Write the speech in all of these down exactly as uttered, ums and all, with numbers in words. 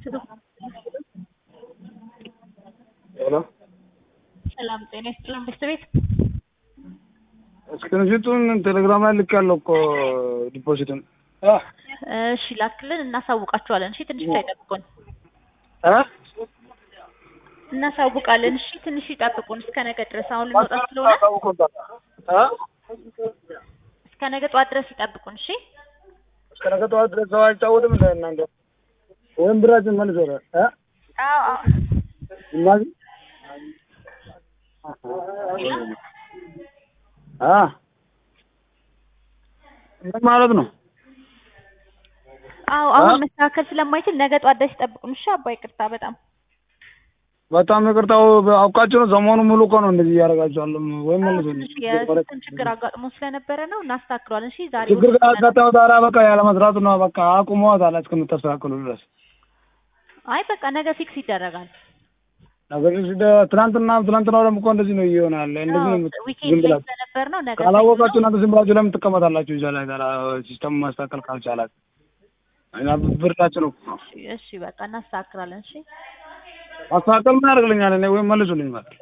ሄሎ ሰላም ጤና ይስጥልን ቤት እስክንሽቱን ቴሌግራም ላይ ልካለሁ እኮ ዲፖዚቱን እሺ ላክልን እናሳውቃቸዋለን። እሺ ትንሽ ታይጠብቁን እ እናሳውቃለን። እሺ ትንሽ ይጠብቁን እስከ ነገ ድረስ አሁን ልንወጣ ስለሆነ እ እስከ ነገ ጠዋት ድረስ ይጠብቁን። እሺ እስከ ነገ ጠዋት ድረስ ሰው አይጫወትም እንደ እናንተ ወይም ብራችን መልሶ እ አዎ አዎ እናዚ አ ምን ማለት ነው? አዎ አሁን መስተካከል ስለማይችል ነገ ጠዋት ድረስ ይጠብቁን። እሺ አባ ይቅርታ በጣም በጣም ይቅርታው አውቃችሁ ነው። ዘመኑን ሙሉ እኮ ነው እንደዚህ ያደርጋችኋል። ወይም መልሶ የሲስተም ችግር አጋጥሞ ስለነበረ ነው እናስተካክሏለን። እሺ ዛሬ ችግር አጋጣው ዳራ በቃ ያለ መስራት ነው። በቃ አቁመዋታል እስከምታስተካክሉ ድረስ። አይ በቃ ነገ ፊክስ ይደረጋል። ነገ ፊክስ ትናንትና ትናንትና ደግሞ እኮ እንደዚህ ነው ይሆናል። እንደዚህ ነው ዊኬንድ ላይ ስለነበር ነው ነገ ካላወቃችሁ እናንተ ዝም ብላችሁ ለምን ትቀመጣላችሁ? እዛ ላይ ጋር ሲስተም ማስተካከል ካልቻላችሁ እና ብርታችሁ ነው። እሺ በቃ እናስተካክላለን። እሺ ማስተካከል ምን ያደርግልኛል? እኔ ወይም መልሱልኝ ማለት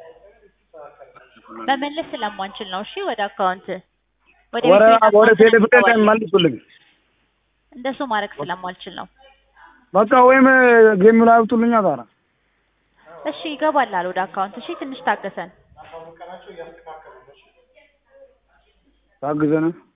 በመለስ ስለማንችል ነው። እሺ ወደ አካውንት ወደ ወደ ቴሌብር ላይ መልሱልኝ። እንደሱ ማድረግ ስለማልችል ነው። በቃ ወይም ጌም ላይ አውጡልኛ ታራ እሺ ይገባላል ወደ አካውንት። እሺ ትንሽ ታገሰን ታግዘን